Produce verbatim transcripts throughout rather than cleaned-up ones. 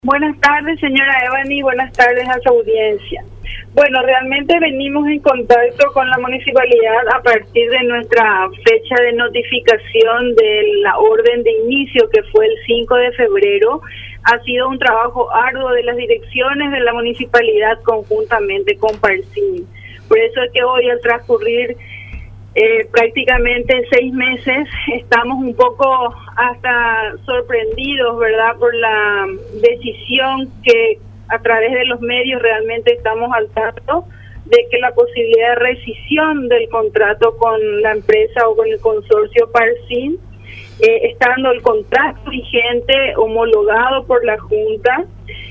Buenas tardes, señora Evany, buenas tardes a su audiencia. Bueno, realmente venimos en contacto con la municipalidad a partir de nuestra fecha de notificación de la orden de inicio, que fue el cinco de febrero. Ha sido un trabajo arduo de las direcciones de la municipalidad conjuntamente con Parsin. Por eso es que hoy, al transcurrir Eh, prácticamente seis meses, estamos un poco hasta sorprendidos, ¿verdad?, por la decisión que a través de los medios realmente estamos al tanto de que la posibilidad de rescisión del contrato con la empresa o con el consorcio Parsin, eh, estando el contrato vigente homologado por la Junta,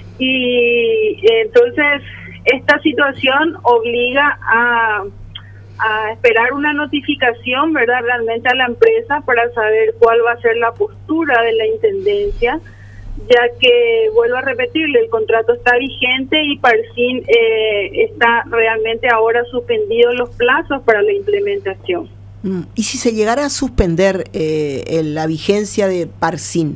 y eh, entonces esta situación obliga a a esperar una notificación, ¿verdad?, realmente a la empresa para saber cuál va a ser la postura de la Intendencia, ya que, vuelvo a repetirle, el contrato está vigente y Parsin eh, está realmente ahora suspendido los plazos para la implementación. Y si se llegara a suspender eh, la vigencia de Parsin,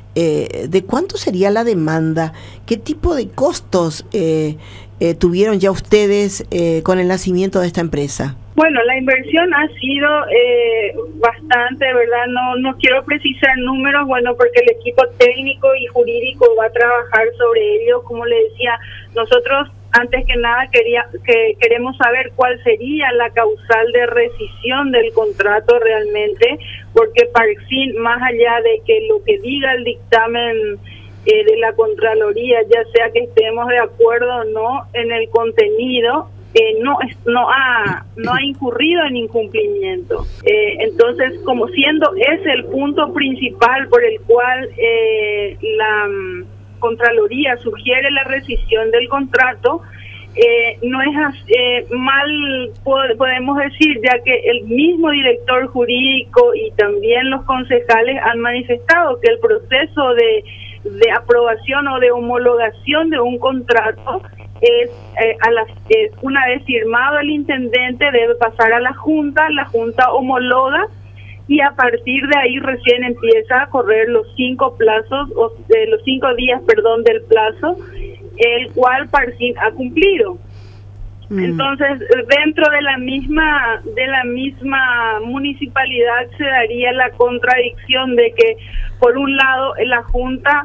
eh, ¿de cuánto sería la demanda? ¿Qué tipo de costos eh, eh, tuvieron ya ustedes eh, con el nacimiento de esta empresa? Bueno, la inversión ha sido eh, bastante, ¿verdad? No no quiero precisar números, bueno, porque el equipo técnico y jurídico va a trabajar sobre ello. Como le decía, nosotros antes que nada quería que queremos saber cuál sería la causal de rescisión del contrato realmente, porque Parsin, más allá de que lo que diga el dictamen eh, de la Contraloría, ya sea que estemos de acuerdo o no en el contenido, Eh, no no ha no ha incurrido en incumplimiento. Eh, entonces, como siendo ese el punto principal por el cual eh, la um, Contraloría sugiere la rescisión del contrato, eh, no es eh, mal pod podemos decir, ya que el mismo director jurídico y también los concejales han manifestado que el proceso de de aprobación o de homologación de un contrato es eh, a las eh, una vez firmado el intendente debe pasar a la Junta, la Junta homologa y a partir de ahí recién empieza a correr los cinco plazos o eh, los cinco días, perdón, del plazo, el cual Parsin ha cumplido. Mm. Entonces, dentro de la misma de la misma municipalidad se daría la contradicción de que, por un lado, la Junta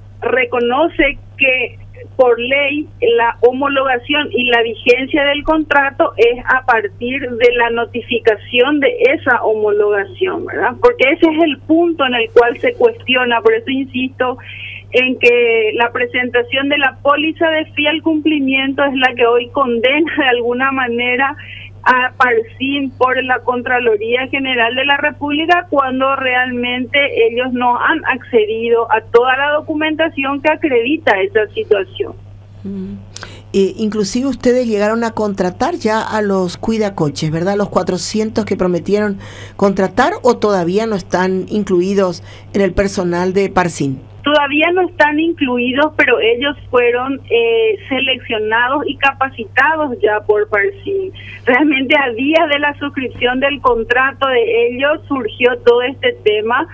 reconoce que por ley la homologación y la vigencia del contrato es a partir de la notificación de esa homologación, ¿verdad? Porque ese es el punto en el cual se cuestiona. Por eso insisto en que la presentación de la póliza de fiel cumplimiento es la que hoy condena de alguna manera a Parsin por la Contraloría General de la República, cuando realmente ellos no han accedido a toda la documentación que acredita esa situación. Mm. Eh, inclusive ustedes llegaron a contratar ya a los cuidacoches, ¿verdad? Los cuatrocientos que prometieron contratar, ¿o todavía no están incluidos en el personal de Parsin? Todavía no están incluidos, pero ellos fueron eh, seleccionados y capacitados ya por Parsin. Realmente a días de la suscripción del contrato de ellos surgió todo este tema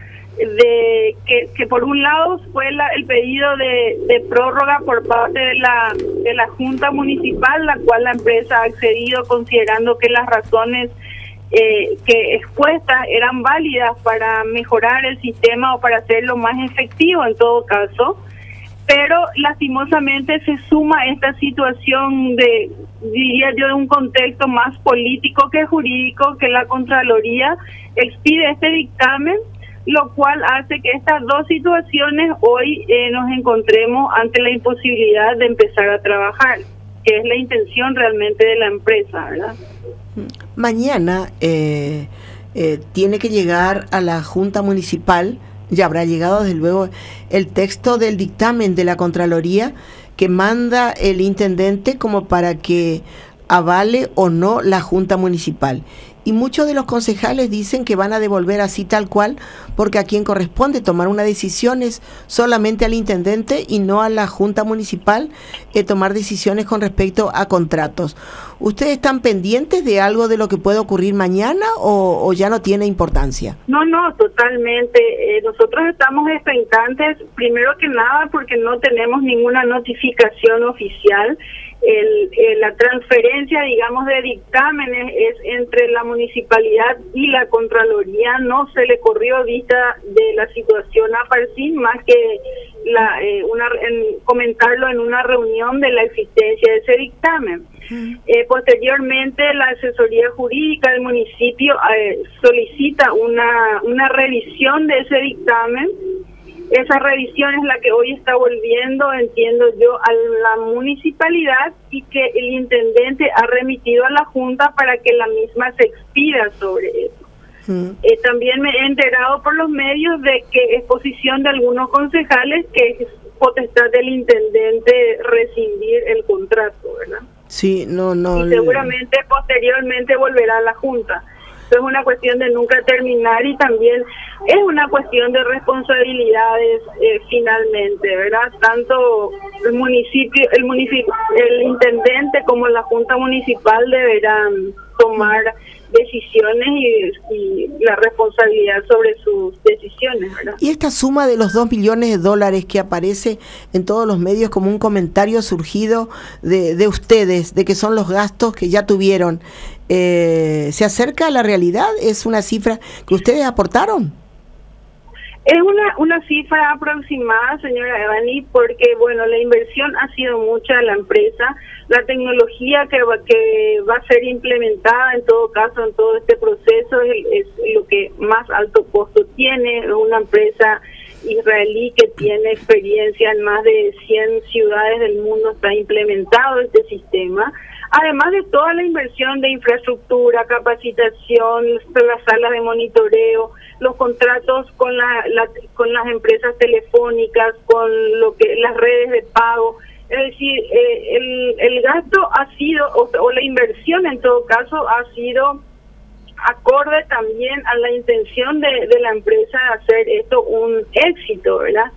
de que, que por un lado fue la, el pedido de, de prórroga por parte de la de la Junta Municipal, la cual la empresa ha accedido considerando que las razones Eh, que expuestas eran válidas para mejorar el sistema o para hacerlo más efectivo en todo caso, pero lastimosamente se suma esta situación de, diría yo, de un contexto más político que jurídico, que la Contraloría expide este dictamen, lo cual hace que estas dos situaciones hoy eh, nos encontremos ante la imposibilidad de empezar a trabajar, que es la intención realmente de la empresa, ¿verdad? Mañana eh, eh, tiene que llegar a la Junta Municipal, ya habrá llegado desde luego el texto del dictamen de la Contraloría que manda el intendente como para que avale o no la Junta Municipal. y muchos de los concejales dicen que van a devolver así tal cual, porque a quien corresponde tomar una decisión es solamente al intendente y no a la Junta Municipal eh, tomar decisiones con respecto a contratos. ¿Ustedes están pendientes de algo de lo que puede ocurrir mañana o, o ya no tiene importancia? No, no, totalmente. Eh, nosotros estamos expectantes, primero que nada, porque no tenemos ninguna notificación oficial. El, el, la transferencia, digamos, de dictámenes es entre la municipalidad y la Contraloría. No se le corrió vista de la situación a Parcín, más que la, eh, una, en, comentarlo en una reunión de la existencia de ese dictamen. Eh, posteriormente, la asesoría jurídica del municipio eh, solicita una, una revisión de ese dictamen. Esa revisión es la que hoy está volviendo, entiendo yo, a la municipalidad, y que el intendente ha remitido a la Junta para que la misma se expida sobre eso. Mm. Eh, también me he enterado por los medios de que es posición de algunos concejales que es potestad del intendente rescindir el contrato, ¿verdad? Sí, no, no. Y seguramente le... posteriormente volverá a la Junta. Es una cuestión de nunca terminar, y también es una cuestión de responsabilidades eh, finalmente, ¿verdad? Tanto el municipio, el municipio, el intendente como la Junta Municipal deberán tomar decisiones y, y la responsabilidad sobre sus decisiones, ¿verdad? Y esta suma de los dos millones de dólares que aparece en todos los medios como un comentario surgido de, de ustedes, de que son los gastos que ya tuvieron, eh, ¿se acerca a la realidad? ¿Es una cifra que ustedes aportaron? Es una una cifra aproximada, señora Evani, porque bueno, la inversión ha sido mucha de la empresa. La tecnología que va, que va a ser implementada en todo caso en todo este proceso es, es lo que más alto costo tiene. Es una empresa israelí que tiene experiencia en más de cien ciudades del mundo, está implementado este sistema. Además de toda la inversión de infraestructura, capacitación, las salas de monitoreo, los contratos con la, la con las empresas telefónicas, con lo que las redes de pago, es decir, eh, el el gasto ha sido o, o la inversión en todo caso ha sido acorde también a la intención de, de la empresa de hacer esto un éxito, ¿verdad?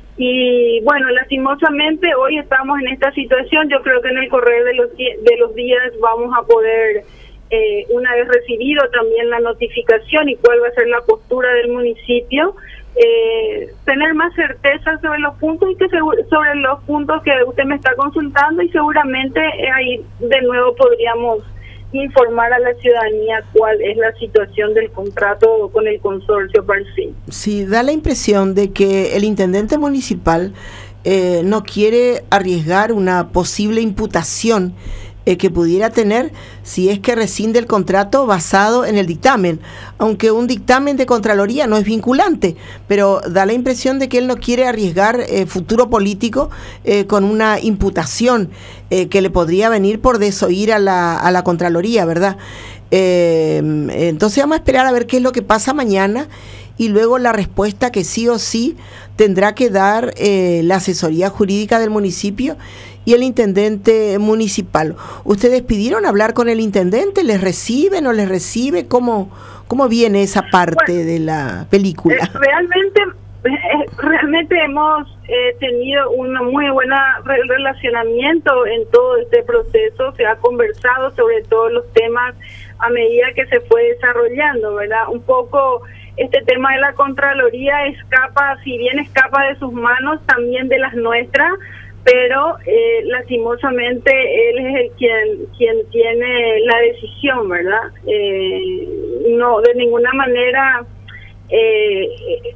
Y bueno, lastimosamente hoy estamos en esta situación. Yo creo que en el correr de los de los días vamos a poder, eh, una vez recibido también la notificación y cuál va a ser la postura del municipio, eh, tener más certeza sobre los puntos y que sobre los puntos que usted me está consultando, y seguramente eh, ahí de nuevo podríamos informar a la ciudadanía cuál es la situación del contrato con el consorcio Parcín. Sí, da la impresión de que el intendente municipal eh, no quiere arriesgar una posible imputación eh, que pudiera tener si es que rescinde el contrato basado en el dictamen, aunque un dictamen de Contraloría no es vinculante, pero da la impresión de que él no quiere arriesgar eh, futuro político eh, con una imputación eh, que le podría venir por desoír a la, a la Contraloría, ¿verdad? Eh, entonces vamos a esperar a ver qué es lo que pasa mañana, y luego la respuesta que sí o sí tendrá que dar eh, la asesoría jurídica del municipio y el intendente municipal. ¿Ustedes pidieron hablar con el intendente? ¿Les recibe, no les recibe? ¿Cómo, cómo viene esa parte bueno, de la película? Eh, realmente, eh, realmente hemos eh, tenido un muy buen re relacionamiento en todo este proceso. Se ha conversado sobre todos los temas a medida que se fue desarrollando, ¿verdad? Un poco este tema de la Contraloría escapa, si bien escapa de sus manos, también de las nuestras, pero eh, lastimosamente él es el quien quien tiene la decisión, ¿verdad? Eh, no, de ninguna manera eh,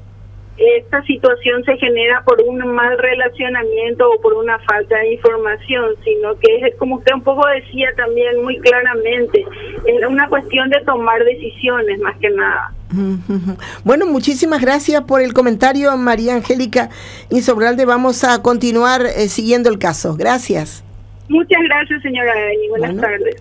esta situación se genera por un mal relacionamiento o por una falta de información, sino que es, como usted un poco decía también muy claramente, es una cuestión de tomar decisiones más que nada. Bueno, muchísimas gracias por el comentario, María Angélica Insaurralde. Vamos a continuar eh, siguiendo el caso. Gracias. Muchas gracias, señora Evani. Buenas bueno. tardes.